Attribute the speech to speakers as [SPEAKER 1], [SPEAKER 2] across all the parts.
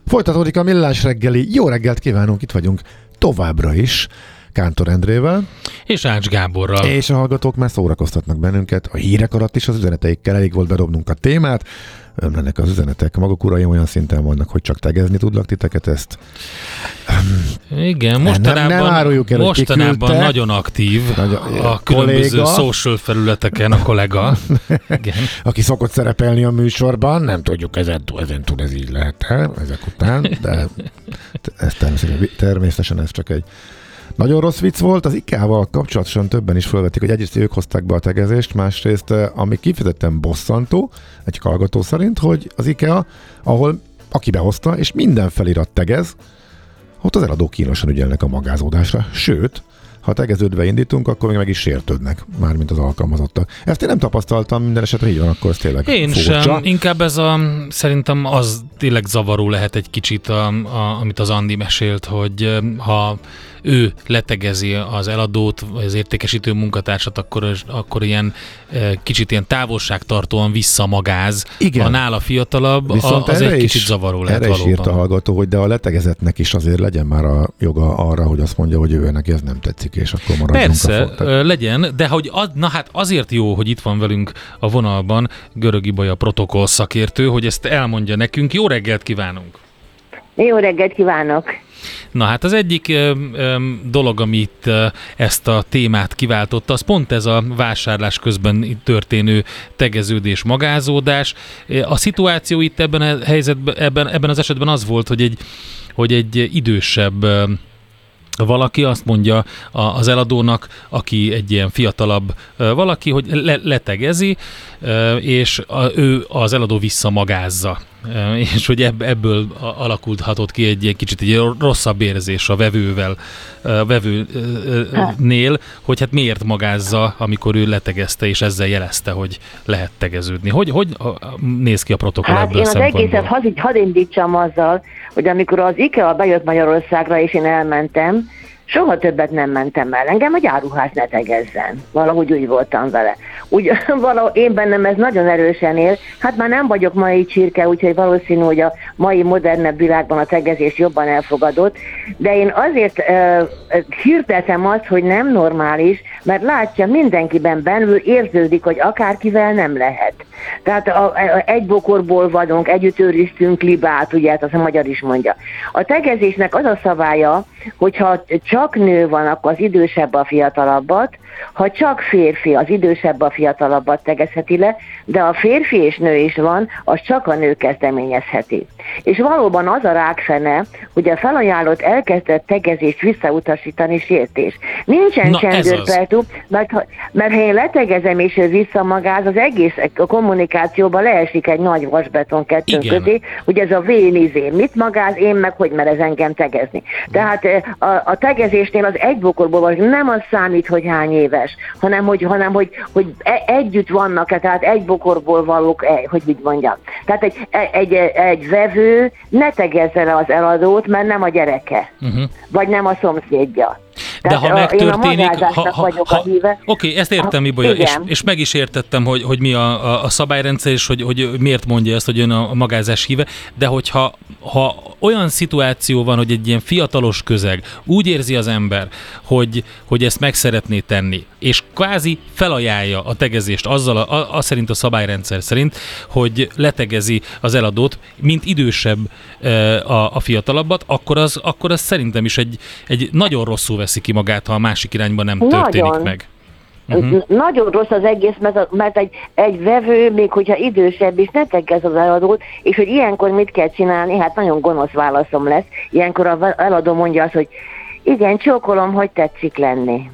[SPEAKER 1] Folytatódik a Millás reggeli. Jó reggelt kívánunk, itt vagyunk továbbra is Kántor Endrével.
[SPEAKER 2] És Ács Gáborral.
[SPEAKER 1] És a hallgatók már szórakoztatnak bennünket. A hírek alatt is az üzeneteikkel elég volt bedobnunk a témát. Önnek az üzenetek maguk uraim olyan szinten vannak, hogy csak tegezni tudlak titeket ezt.
[SPEAKER 2] Igen, mostanában nagyon aktív a különböző social felületeken a kollega. Igen.
[SPEAKER 1] Aki szokott szerepelni a műsorban, nem tudjuk, ezen túl ez így lehet ezek után, de ez természetesen ez csak egy nagyon rossz vicc volt. Az IKEA-val kapcsolatosan többen is felvetik, hogy egyrészt ők hozták be a tegezést, másrészt, ami kifejezetten bosszantó, egy hallgató szerint, hogy az IKEA, ahol aki behozta, és minden felirat tegez, ott az eladók kínosan ügyelnek a magázódásra. Sőt, ha tegeződve indítunk, akkor még meg is sértődnek, mármint az alkalmazottak. Ezt én nem tapasztaltam, minden esetre így van, akkor ez tényleg
[SPEAKER 2] én
[SPEAKER 1] furcsa.
[SPEAKER 2] Sem. Inkább szerintem az tényleg zavaró lehet egy kicsit, amit az Andi mesélt, hogy ha ő letegezi az eladót, vagy az értékesítő munkatársat, akkor ilyen kicsit ilyen távolságtartóan visszamagáz. Igen. A nála fiatalabb, az egy kicsit zavaró lehet valóban.
[SPEAKER 1] Erre is írt a hallgató, hogy de a letegezetnek is azért legyen már a joga arra, hogy azt mondja, hogy ő neki ez nem tetszik, és akkor maradjunk.
[SPEAKER 2] Persze, legyen, de hogy azért jó, hogy itt van velünk a vonalban Görög Ibolya protokoll szakértő, hogy ezt elmondja nekünk. Jó reggelt kívánunk!
[SPEAKER 3] Jó reggelt kívánok!
[SPEAKER 2] Na hát az egyik dolog, amit ezt a témát kiváltotta, az pont ez a vásárlás közben történő tegeződés, magázódás. A szituáció itt ebben a helyzetben, ebben az esetben az volt, hogy egy idősebb valaki azt mondja az eladónak, aki egy ilyen fiatalabb valaki, hogy letegezi, és ő az eladó visszamagázza. És hogy ebből alakulhatott ki egy kicsit egy rosszabb érzés a vevőnél, hogy hát miért magázza, amikor ő letegezte, és ezzel jelezte, hogy lehet tegeződni. Hogy néz ki a protokoll ebből
[SPEAKER 3] a szempontból? Én az egészet hadd indítsam azzal, hogy amikor az IKEA bejött Magyarországra, és én elmentem, soha többet nem mentem el. Engem egy áruház ne tegezzen. Valahogy úgy voltam vele. Valahogy én bennem ez nagyon erősen él. Hát már nem vagyok mai csirke, úgyhogy valószínű, hogy a mai modernebb világban a tegezés jobban elfogadott. De én azért hirdetem azt, hogy nem normális, mert látja, mindenkiben belül érződik, hogy akárkivel nem lehet. Tehát egy bokorból vagyunk, együtt őriztünk libát, ugye, hát azt a magyar is mondja. A tegezésnek az a szabálya, hogyha csak nő van, akkor az idősebb a fiatalabbat, ha csak férfi, az idősebb a fiatalabbat tegezheti le, de a férfi és nő is van, az csak a nő kezdeményezheti. És valóban az a rákfene, hogy a felajánlott elkezdett tegezést visszautasítani sértés. Nincsen csendőrpertú, mert ha én letegezem és ő visszamagáz, az egész a kommunikációban leesik egy nagy vasbeton kettőnk közé, hogy ez a vén mit magáz, én meg hogy mer ez engem tegezni. Tehát a tegezésnél az egy bokorból van, nem az számít, hogy hány éves, hanem hogy együtt vannak, tehát egy bokorból valók, hogy mit mondjam. Tehát egy vevő ne tegezze le az eladót, mert nem a gyereke, vagy nem a szomszédja.
[SPEAKER 2] De ha megtörténik, oké, ezt értem, Ibolya, és meg is értettem, hogy mi a szabályrendszer, és hogy miért mondja ezt, hogy ön a magázás híve, de hogyha olyan szituáció van, hogy egy ilyen fiatalos közeg úgy érzi az ember, hogy ezt meg szeretné tenni, és kvázi felajánlja a tegezést azzal, az szerint a szabályrendszer szerint, hogy letegezi az eladót, mint idősebb a fiatalabbat, akkor az szerintem is egy nagyon rosszul veszi ki magát, ha a másik irányban nem történik meg.
[SPEAKER 3] Nagyon rossz az egész, mert egy vevő, még hogyha idősebb is, ne tegez az eladót, és hogy ilyenkor mit kell csinálni, hát nagyon gonosz válaszom lesz. Ilyenkor az eladó mondja azt, hogy igen, csókolom, hogy tetszik lenni.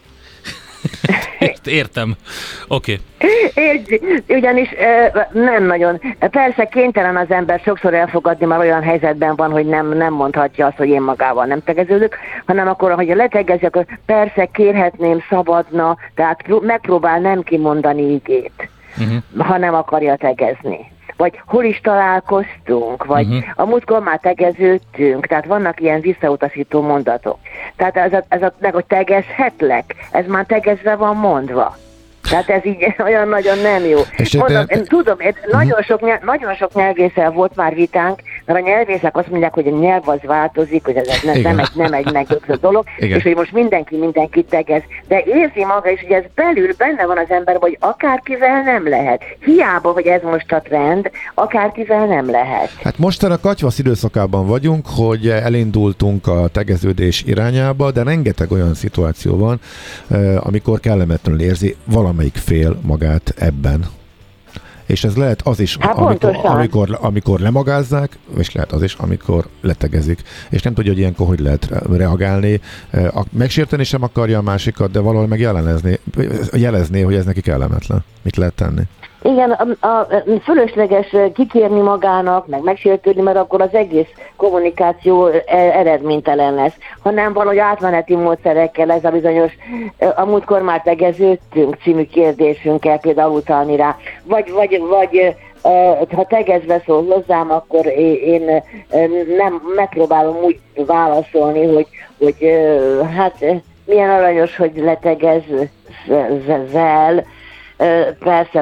[SPEAKER 2] Értem. Oké.
[SPEAKER 3] Ugyanis nem nagyon. Persze kénytelen az ember sokszor elfogadni, már olyan helyzetben van, hogy nem mondhatja azt, hogy én magával nem tegeződök, hanem akkor, ahogy letegezi, akkor persze kérhetném, szabadna, tehát megpróbál nem kimondani igét, ha nem akarja tegezni. Vagy hol is találkoztunk, vagy a múltkor már tegeződtünk, tehát vannak ilyen visszautasító mondatok. Tehát ez hogy tegezhetlek, ez már tegezve van mondva. Tehát ez így olyan nagyon nem jó. Tudom, nagyon sok nyelvésszel volt már vitánk, Mert a nyelvészek azt mondják, hogy a nyelv az változik, hogy ez nem egy megdögzött dolog, igen. És hogy most mindenki tegez. De érzi maga is, hogy ez belül benne van az ember, hogy akárkivel nem lehet. Hiába, hogy ez most a trend, akárkivel nem lehet.
[SPEAKER 1] Hát most a katyvasz időszakában vagyunk, hogy elindultunk a tegeződés irányába, de rengeteg olyan szituáció van, amikor kellemetlenül érzi valamelyik fél magát ebben. És ez lehet az is, amikor lemagázzák, és lehet az is, amikor letegezik. És nem tudja, hogy ilyenkor hogy lehet reagálni. Megsérteni sem akarja a másikat, de valahol meg jelezni, hogy ez neki kellemetlen. Mit lehet tenni?
[SPEAKER 3] Igen, a fölösleges kikérni magának, meg megsértődni, mert akkor az egész kommunikáció eredménytelen lesz. Hanem valahogy átmeneti módszerekkel ez a bizonyos, a múltkor már tegeződtünk című kérdésünkkel például utalni rá. Vagy ha tegezve szól hozzám, akkor én nem megpróbálom úgy válaszolni, hogy hát milyen aranyos, hogy letegezzel, persze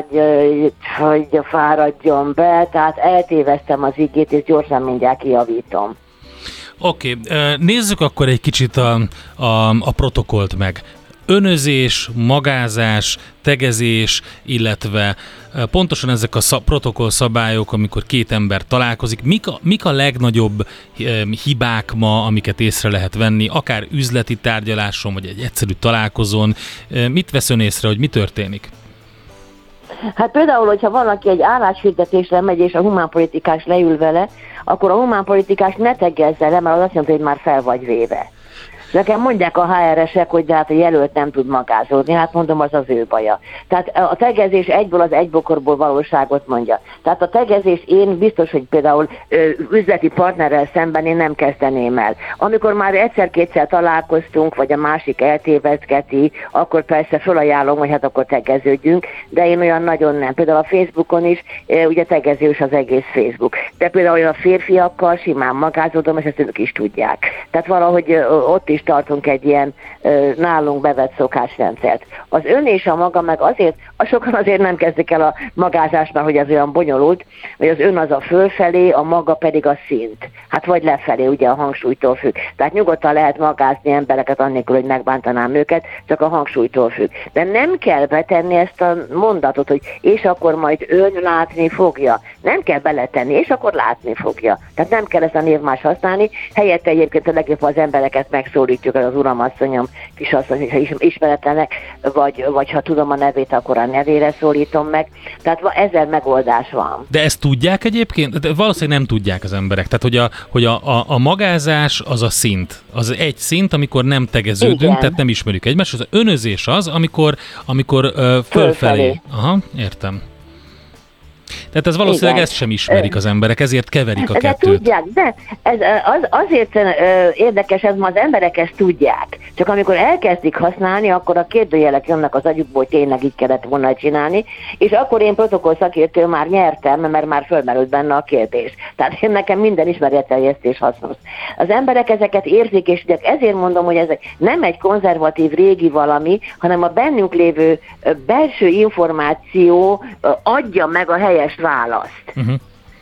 [SPEAKER 3] fáradjon be, tehát eltéveztem az igét, és gyorsan mindjárt kijavítom.
[SPEAKER 2] Oké, nézzük akkor egy kicsit a protokollt meg. Önözés, magázás, tegezés, illetve pontosan ezek a protokollszabályok, amikor két ember találkozik. Mik a legnagyobb hibák ma, amiket észre lehet venni, akár üzleti tárgyaláson, vagy egy egyszerű találkozón? Mit vesz ön észre, hogy mi történik?
[SPEAKER 3] Hát például, hogyha valaki egy álláshirdetésre megy, és a humánpolitikás leül vele, akkor a humánpolitikás ne tegezze le, mert az azt jelenti, hogy már fel vagy véve. Nekem mondják a HR-esek, hogy de hát a jelölt nem tud magázódni, hát mondom, az az ő baja. Tehát a tegezés egyből az egybokorból valóságot mondja. Tehát a tegezés én biztos, hogy például üzleti partnerrel szemben én nem kezdeném el. Amikor már egyszer-kétszer találkoztunk, vagy a másik eltévedgeti, akkor persze felajánlom, hogy hát akkor tegeződjünk, de én olyan nagyon nem. Például a Facebookon is, ugye tegezős az egész Facebook. De például a férfiakkal simán magázódom, és ezt ők is tudják. Tehát valahogy ott is tartunk egy ilyen nálunk bevett szokásrendszert. Az ön és a maga meg azért, sokan azért nem kezdik el a magázást, mert hogy ez olyan bonyolult, hogy az ön az a fölfelé, a maga pedig a szint. Hát vagy lefelé, ugye a hangsúlytól függ. Tehát nyugodtan lehet magázni embereket annélkül, hogy megbántanám őket, csak a hangsúlytól függ. De nem kell betenni ezt a mondatot, hogy és akkor majd ön látni fogja. Nem kell beletenni, és akkor látni fogja. Tehát nem kell ezt a névmás használni, helyette egyébként a legjobb az embereket megszólítjuk, az uram, asszonyom, kisasszony, ha ismeretlenek, vagy ha tudom a nevét, akkor a nevére szólítom meg. Tehát ezer megoldás van.
[SPEAKER 2] De ezt tudják egyébként? De valószínűleg nem tudják az emberek. Tehát, hogy a magázás az a szint. Az egy szint, amikor nem tegeződünk, igen. Tehát nem ismerjük egymást. Az önözés az, amikor fölfelé. Aha, értem. Tehát ez valószínűleg igen. Ezt sem ismerik az emberek, ezért keverik a kettőt.
[SPEAKER 3] Tudják, de ez azért érdekes, ez ma az emberek ezt tudják. Csak amikor elkezdik használni, akkor a kérdőjelek jönnek az agyukból, hogy tényleg így kellett volna csinálni, és akkor én protokollszakértő már nyertem, mert már fölmerült benne a kérdés. Tehát nekem minden ismeretterjesztés hasznos. Az emberek ezeket érzik, és ugye ezért mondom, hogy ez nem egy konzervatív régi valami, hanem a bennünk lévő belső információ adja meg a helyes választ. Uh-huh.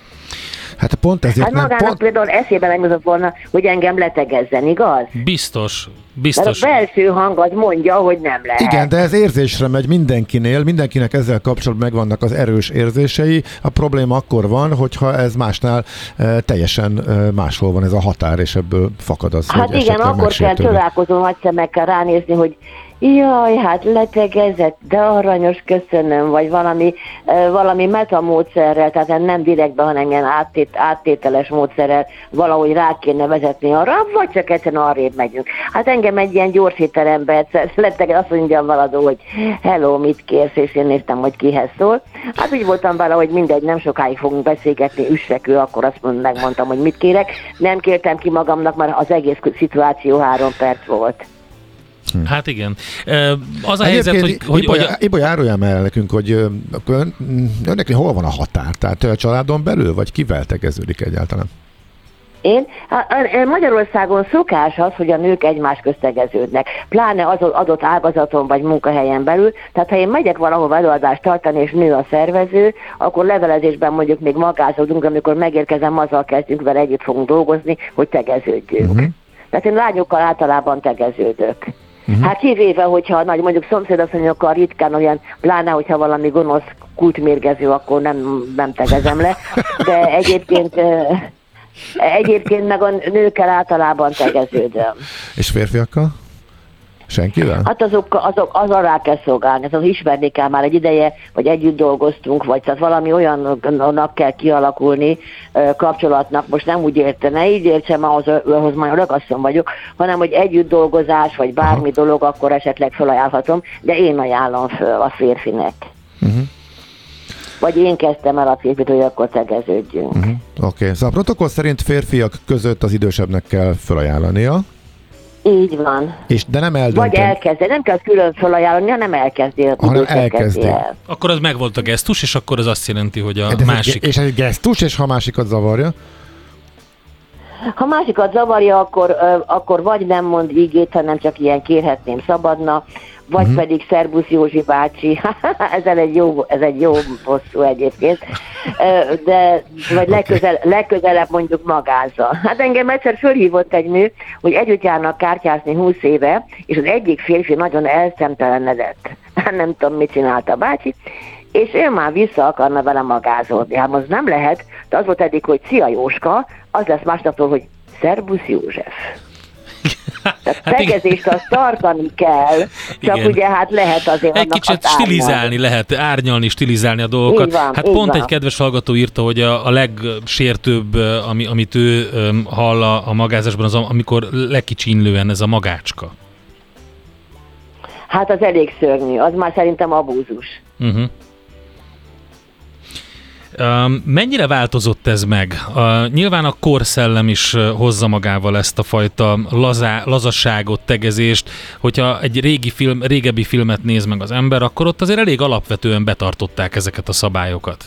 [SPEAKER 1] Hát pont ezért
[SPEAKER 3] magának például eszébe megmondott volna, hogy engem letegezzen, igaz?
[SPEAKER 2] Biztos.
[SPEAKER 3] Mert a belső hang az mondja, hogy nem lehet.
[SPEAKER 1] Igen, de ez érzésre megy mindenkinek ezzel kapcsolatban megvannak az erős érzései. A probléma akkor van, hogyha ez másnál teljesen máshol van ez a határ, és ebből fakad az,
[SPEAKER 3] hát hogy igen, akkor kell csodálkozó nagy szemekkel ránézni, hogy jaj, hát letegezett, de aranyos, köszönöm, vagy valami metamódszerrel, tehát nem direktben, hanem ilyen áttételes módszerrel valahogy rá kéne vezetni arra, vagy csak egyszerűen arrébb megyünk. Hát engem egy ilyen gyors étterembe egyszer azt mondja valadó, hogy hello, mit kérsz, és én néztem, hogy kihez szól. Hát úgy voltam vele, hogy mindegy, nem sokáig fogunk beszélgetni, üssekő, akkor azt megmondtam, hogy mit kérek. Nem kértem ki magamnak, mert az egész szituáció 3 perc volt.
[SPEAKER 2] Hát igen. Az a helyzet, hogy
[SPEAKER 1] Ibolya, árulja el nekünk, hogy önnek hol van a határ? Tehát a családon belül, vagy kivel tegeződik egyáltalán?
[SPEAKER 3] Magyarországon szokás az, hogy a nők egymás közt tegeződnek, pláne az adott ágazaton vagy munkahelyen belül, tehát ha én megyek valahova előadást tartani, és nő a szervező, akkor levelezésben mondjuk még magázódunk, amikor megérkezem, azzal kezdjünk vele, együtt fogunk dolgozni, hogy tegeződjünk. Uh-huh. Tehát én lányokkal általában tegeződök. Uh-huh. Hát kivéve, hogyha mondjuk szomszédasszonyokkal ritkán olyan, pláne, hogyha valami gonosz kultmérgező, akkor nem tegezem le, de egyébként meg a nőkkel általában tegeződöm.
[SPEAKER 1] És férfiakkal? Senkivel?
[SPEAKER 3] Hát azon rá kell szolgálni, az ismerni kell már egy ideje, vagy együtt dolgoztunk, vagy tehát valami olyannak kell kialakulni kapcsolatnak, most nem úgy ne így értsem, ahhoz majd ragasszom vagyok, hanem hogy együtt dolgozás, vagy bármi dolog, akkor esetleg felajánlhatom, de én ajánlom föl a férfinek. Uh-huh. Vagy én kezdtem el a férfit, hogy akkor tegeződjünk. Uh-huh.
[SPEAKER 1] Oké. Szóval a protokoll szerint férfiak között az idősebbnek kell felajánlania.
[SPEAKER 3] Így van.
[SPEAKER 1] De nem eldöntöm.
[SPEAKER 3] Vagy elkezdi, nem kell külön felajánlani, hanem elkezdi.
[SPEAKER 1] Hanem elkezdi.
[SPEAKER 2] Akkor az megvolt a gesztus, és akkor az azt jelenti, hogy a másik...
[SPEAKER 1] És egy gesztus, és ha másikat zavarja?
[SPEAKER 3] Ha másikat zavarja, akkor vagy nem mond igét, hanem csak ilyen kérhetném szabadna, vagy pedig Szerbusz Józsi bácsi, ez egy jó bosszú egyébként, de vagy legközelebb mondjuk magázza. Hát engem egyszer fölhívott egy nő, hogy együtt járnak kártyázni 20 éve, és az egyik férfi nagyon elszemtelenedett. Nem tudom, mit csinálta a bácsi, és ő már vissza akarna vele magázolni. Hát az nem lehet, de az volt eddig, hogy szia Jóska, az lesz másnaptól, hogy Szerbusz József. Tehát tegezést azt tartani kell, csak igen. Ugye hát lehet azért
[SPEAKER 2] egy kicsit stilizálni lehet, árnyalni, stilizálni a dolgokat. Van, hát pont egy kedves hallgató írta, hogy a legsértőbb, amit ő hall a magázásban, az amikor lekicsinlően ez a magácska.
[SPEAKER 3] Hát az elég szörnyű, az már szerintem abúzus. Uh-huh.
[SPEAKER 2] Mennyire változott ez meg? Nyilván a korszellem is hozza magával ezt a fajta lazasságot, tegezést, hogyha egy régebbi filmet néz meg az ember, akkor ott azért elég alapvetően betartották ezeket a szabályokat.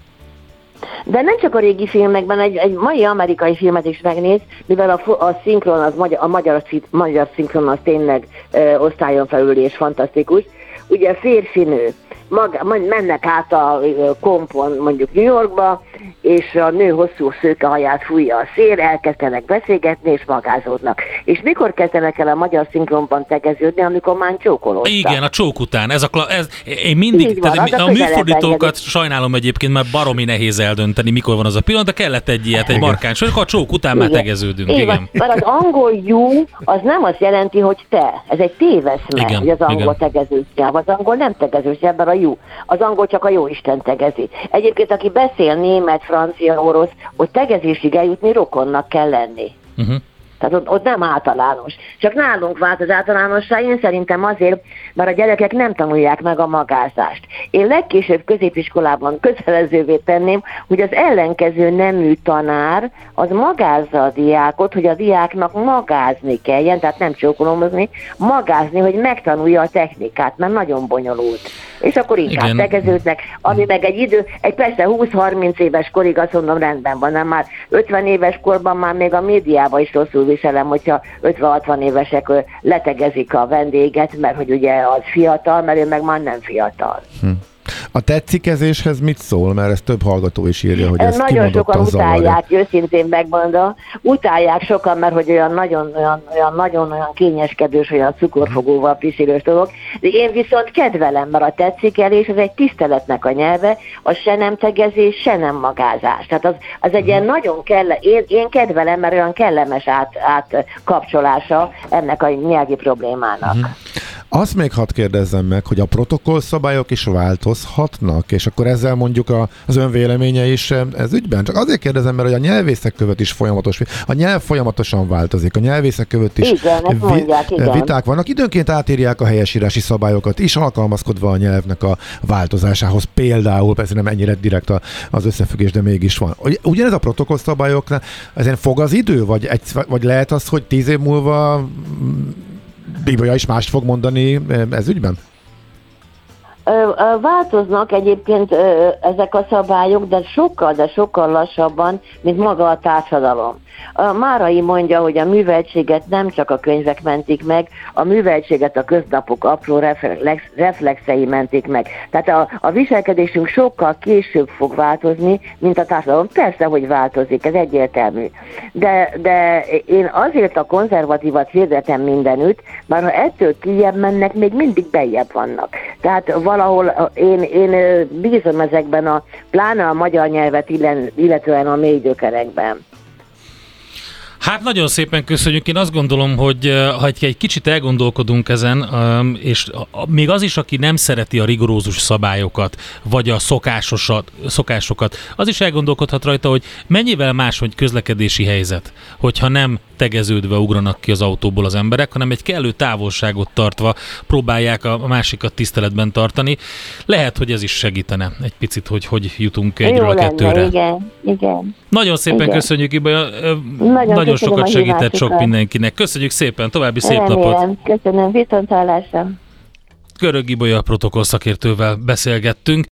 [SPEAKER 3] De nem csak a régi filmekben, egy mai amerikai filmet is megnéz, mivel a szinkron, a magyar szinkron az tényleg osztályon felül és fantasztikus. Ugye férfi-nő. Mennek át a kompon mondjuk New Yorkba, és a nő hosszú szőke haját fújja a szél, elkezdenek beszélgetni, és magázódnak. És mikor kezdenek el a magyar szinkronban tegeződni, amikor már csókolódtak?
[SPEAKER 2] Igen, a csók után. Én mindig, van, a műfordítókat sajnálom egyébként, mert baromi nehéz eldönteni, mikor van az a pillanat, de kellett egy ilyet, egy markáns, hogy a csók után már tegeződünk. Igen.
[SPEAKER 3] Mert az angol you, az nem azt jelenti, hogy te. Ez egy téveszme, hogy az angol tegeződjel. Az angol nem tegeződjel, ebben a you. Az angol csak a jóisten tegezi. Egyébként, aki beszél német, francia, orosz, hogy tegezésig eljutni rokonnak kell lenni. Uh-huh. Tehát ott nem általános. Csak nálunk vált az általánosság, én szerintem azért, mert a gyerekek nem tanulják meg a magázást. Én legkésőbb középiskolában kötelezővé tenném, hogy az ellenkező nemű tanár az magázza a diákot, hogy a diáknak magázni kelljen, tehát nem csókolómozni, magázni, hogy megtanulja a technikát, mert nagyon bonyolult. És akkor inkább tegeződnek, ami meg egy persze 20-30 éves korig azt mondom, rendben van, nem már 50 éves korban már még a médiában is rosszul viselem, hogyha 50-60 évesek letegezik a vendéget, mert hogy ugye az fiatal, mert ő meg már nem fiatal.
[SPEAKER 1] A tetszikezéshez mit szól? Mert ezt több hallgató is írja, hogy ez
[SPEAKER 3] nagyon sokan utálják, őszintén megmondom. Utálják sokan, mert hogy olyan nagyon kényeskedős, olyan cukorfogóval piszilős dolog. De én viszont kedvelem, mert a tetszikelés az egy tiszteletnek a nyelve, az se nem tegezés, se nem magázás. Tehát az egy ilyen nagyon én kedvelem, mert olyan kellemes átkapcsolása ennek a nyelvi problémának.
[SPEAKER 1] Azt még hadd kérdezzem meg, hogy a protokollszabályok is változhatnak, és akkor ezzel mondjuk az önvéleménye is ez ügyben. Csak azért kérdezem, mert hogy a nyelvészek között is a nyelv folyamatosan változik, a nyelvészek között is viták vannak. Időnként átírják a helyesírási szabályokat is, alkalmazkodva a nyelvnek a változásához. Például, persze nem ennyire direkt az összefüggés, de mégis van. Ugyanez a protokollszabályoknál, ezen fog az idő, vagy lehet az, hogy 10 év múlva Bíbolya is mást fog mondani ez ügyben?
[SPEAKER 3] Változnak egyébként ezek a szabályok, de sokkal lassabban, mint maga a társadalom. Márai mondja, hogy a műveltséget nem csak a könyvek mentik meg, a műveltséget a köznapok apró reflexei mentik meg. Tehát a viselkedésünk sokkal később fog változni, mint a társadalom. Persze, hogy változik, ez egyértelmű. De én azért a konzervatívat hirdetem mindenütt, bár ha ettől kijebb mennek, még mindig bejjebb vannak. Tehát valahol én bízom ezekben pláne a magyar nyelvet illetően a mély gyökerekben.
[SPEAKER 2] Hát nagyon szépen köszönjük. Én azt gondolom, hogy ha egy kicsit elgondolkodunk ezen, és még az is, aki nem szereti a rigorózus szabályokat, vagy a szokásokat, az is elgondolkodhat rajta, hogy mennyivel máshogy közlekedési helyzet, hogyha nem tegeződve ugranak ki az autóból az emberek, hanem egy kellő távolságot tartva próbálják a másikat tiszteletben tartani. Lehet, hogy ez is segítene egy picit, hogy jutunk egyről a kettőre.
[SPEAKER 3] Igen.
[SPEAKER 2] Nagyon szépen köszönjük, Ibolya. Nagyon sokat segített sok mindenkinek. Köszönjük szépen, további szép napot.
[SPEAKER 3] Köszönöm, viszonthallásra.
[SPEAKER 2] Görög Ibolya protokoll szakértővel beszélgettünk.